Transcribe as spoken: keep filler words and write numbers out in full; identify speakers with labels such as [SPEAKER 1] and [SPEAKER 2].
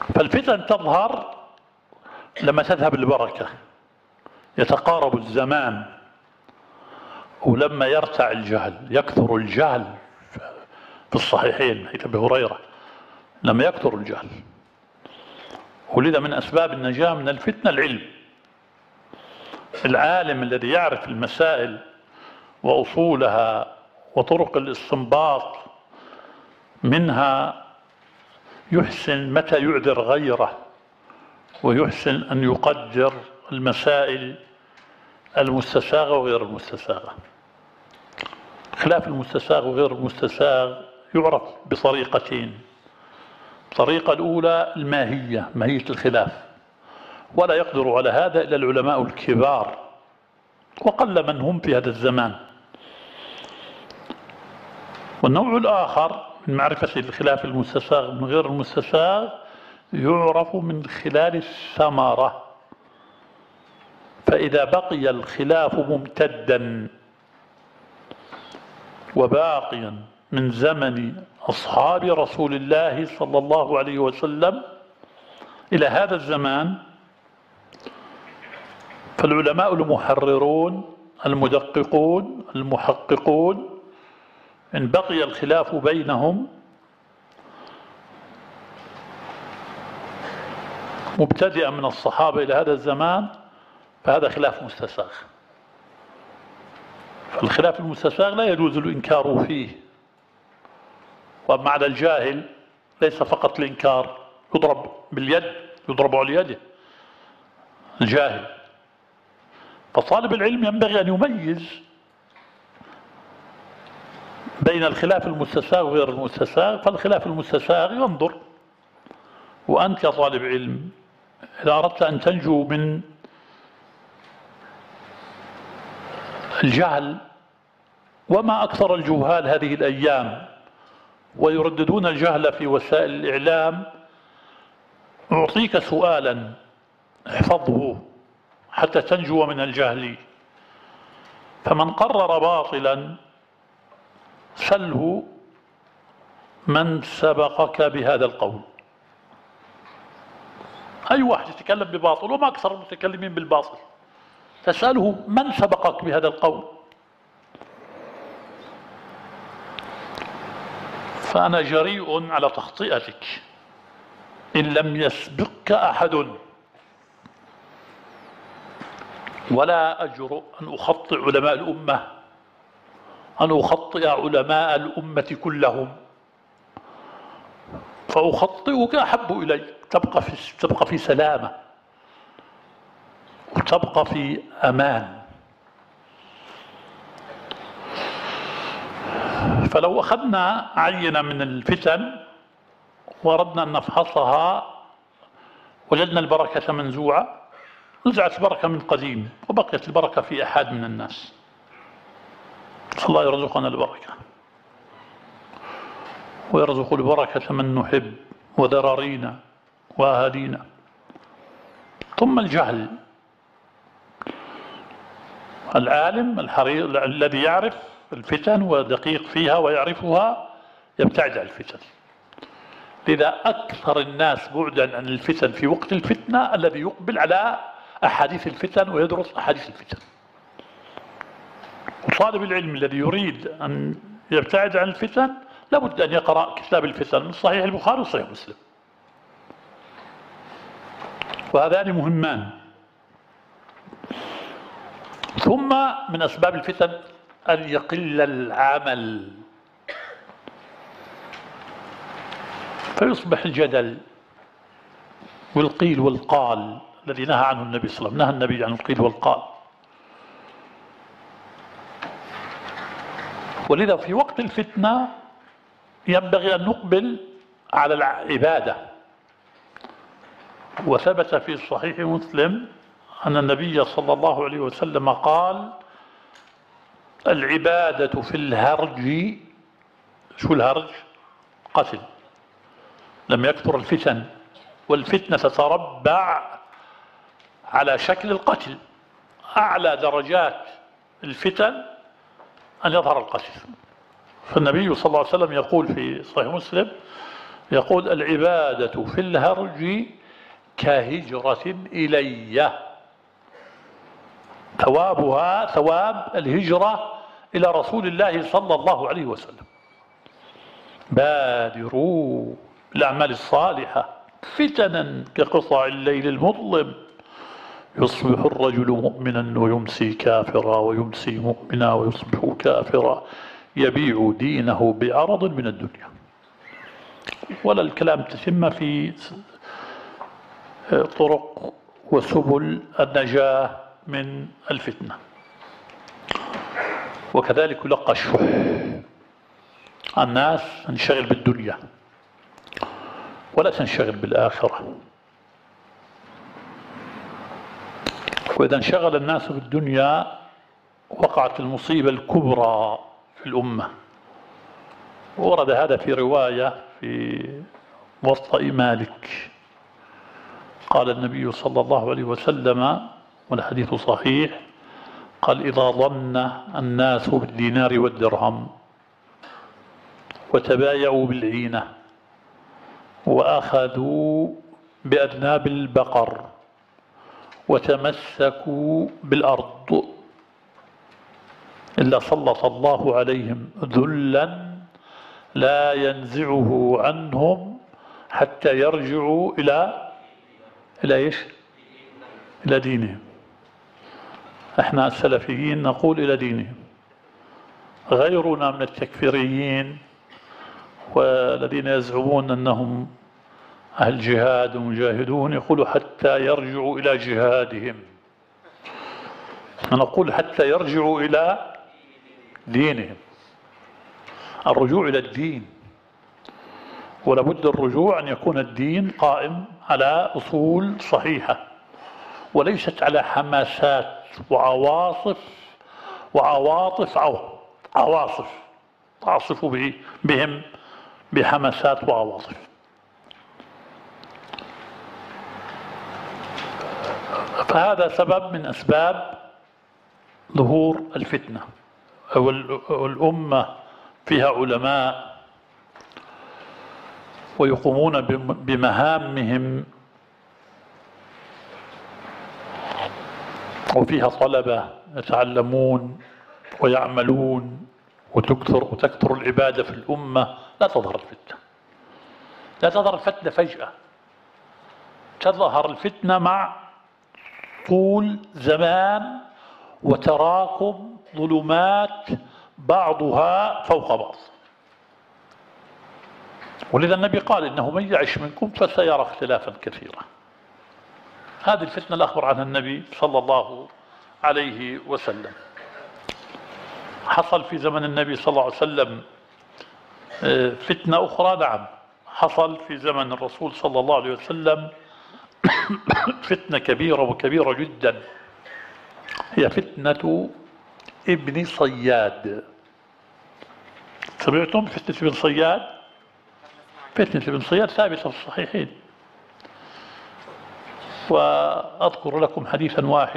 [SPEAKER 1] فالفتن تظهر لما تذهب البركة، يتقارب الزمان، ولما يرتع الجهل، يكثر الجهل في الصحيحين حديث أبي هريرة، لما يكثر الجهل. ولذا من أسباب النجاة من الفتنة العلم. العالم الذي يعرف المسائل وأصولها وطرق الاستنباط منها يحسن متى يعذر غيره، ويحسن أن يقدر المسائل المستساغة وغير المستساغة. خلاف المستساغ وغير المستساغ يعرف بطريقتين. الطريقة الأولى الماهية، ماهية الخلاف، ولا يقدر على هذا إلا العلماء الكبار، وقل من هم في هذا الزمان. والنوع الآخر من معرفة الخلاف المستساغ من غير المستساغ يعرف من خلال الثمرة. فإذا بقي الخلاف ممتدا وباقيا من زمن أصحاب رسول الله صلى الله عليه وسلم إلى هذا الزمان، فالعلماء المحررون المدققون المحققون إن بقي الخلاف بينهم مبتدئا من الصحابة إلى هذا الزمان فهذا خلاف مستساغ. فالخلاف المستساغ لا يجوز الإنكار فيه. وأما على الجاهل ليس فقط الإنكار، يضرب باليد، يضرب على يده الجاهل. فطالب العلم ينبغي أن يميز بين الخلاف المستساغ وغير المستساغ. فالخلاف المستساغ ينظر، وأنت يا طالب علم إذا أردت أن تنجو من الجهل، وما أكثر الجهال هذه الأيام ويرددون الجهل في وسائل الإعلام، أعطيك سؤالا احفظه حتى تنجو من الجهل. فمن قرر باطلا سله من سبقك بهذا القول. أي واحد يتكلم بباطل، وما أكثر المتكلمين بالباطل، تسأله من سبقك بهذا القول. فأنا جريء على تخطئتك إن لم يسبقك أحد، ولا أجرؤ أن أخطئ علماء الأمة، أن أخطئ علماء الأمة كلهم. فأخطئك أحب إلي، تبقى في تبقى في سلامة وتبقى في أمان. فلو أخذنا عينة من الفتن وأردنا أن نفحصها وجدنا البركة منزوعة، نزعت البركة من قديم وبقيت البركة في أحد من الناس. الله يرزقنا البركة ويرزق البركة من نحب وذرارينا وأهالينا. ثم الجهل، العالم الحريص الذي يعرف الفتن ودقيق فيها ويعرفها يبتعد عن الفتن. لذا أكثر الناس بعدا عن الفتن في وقت الفتنة الذي يقبل على أحاديث الفتن ويدرس أحاديث الفتن. وطالب العلم الذي يريد أن يبتعد عن الفتن لابد أن يقرأ كتاب الفتن من صحيح البخاري وصحيح مسلم، وهذان مهمان. ثم من أسباب الفتن أن يقل العمل، فيصبح الجدل والقيل والقال الذي نهى عنه النبي صلى الله عليه وسلم. نهى النبي عن القيل والقال. ولذا في وقت الفتنة ينبغي أن نقبل على العبادة. وثبت في صحيح مسلم أن النبي صلى الله عليه وسلم قال: العبادة في الهرج، شو الهرج؟ قتل. لم يكثر الفتن، والفتنة تتربع على شكل القتل. أعلى درجات الفتن أن يظهر القتل. فالنبي صلى الله عليه وسلم يقول في صحيح مسلم: يقول العبادة في الهرج كهجرة إلي، ثوابها ثواب الهجرة إلى رسول الله صلى الله عليه وسلم. بادروا الأعمال الصالحة فتنا كقطع الليل المظلم، يصبح الرجل مؤمنا ويمسي كافرا، ويمسي مؤمنا ويصبح كافرا، يبيع دينه بعرض من الدنيا. ولا الكلام تتم في طرق وسبل النجاة من الفتنة. وكذلك يلقى الشح، الناس تنشغل بالدنيا ولا تنشغل بالآخرة. وإذا انشغل الناس بالدنيا وقعت المصيبة الكبرى في الأمة. ورد هذا في رواية في موطأ مالك، قال النبي صلى الله عليه وسلم والحديث صحيح، قال: إذا ظن الناس بالدينار والدرهم وتبايعوا بالعينة وأخذوا بأذناب البقر وتمسكوا بالأرض إلا سلط الله عليهم ذلا لا ينزعه عنهم حتى يرجعوا إلى إلى إيش؟ إلى دينهم. احنا السلفيين نقول إلى دينهم، غيرنا من التكفيريين والذين يزعمون أنهم أهل جهاد ومجاهدون يقولوا حتى يرجعوا إلى جهادهم. نقول حتى يرجعوا إلى دينهم، الرجوع إلى الدين. ولابد الرجوع أن يكون الدين قائم على أصول صحيحة وليست على حماسات وعواصف وعواطف أو عواصف تعصف بهم بحماسات وعواطف. فهذا سبب من أسباب ظهور الفتنة. والأمة فيها علماء ويقومون بمهامهم، وفيها طلبة يتعلمون ويعملون، وتكثر وتكثر العبادة في الأمة، لا تظهر الفتنة. لا تظهر الفتنة فجأة، تظهر الفتنة مع طول زمان وتراكم ظلمات بعضها فوق بعض. ولذا النبي قال: إنه من يعش منكم فسيرى اختلافا كثيرا. هذه الفتنة الأخبر عنها النبي صلى الله عليه وسلم. حصل في زمن النبي صلى الله عليه وسلم فتنة أخرى، نعم حصل في زمن الرسول صلى الله عليه وسلم فتنة كبيرة وكبيرة جدا، هي فتنة ابن صياد. سمعتم فتنة ابن صياد؟ فتنة ابن صياد ثابتة في الصحيحين. وأذكر لكم حديثا واحد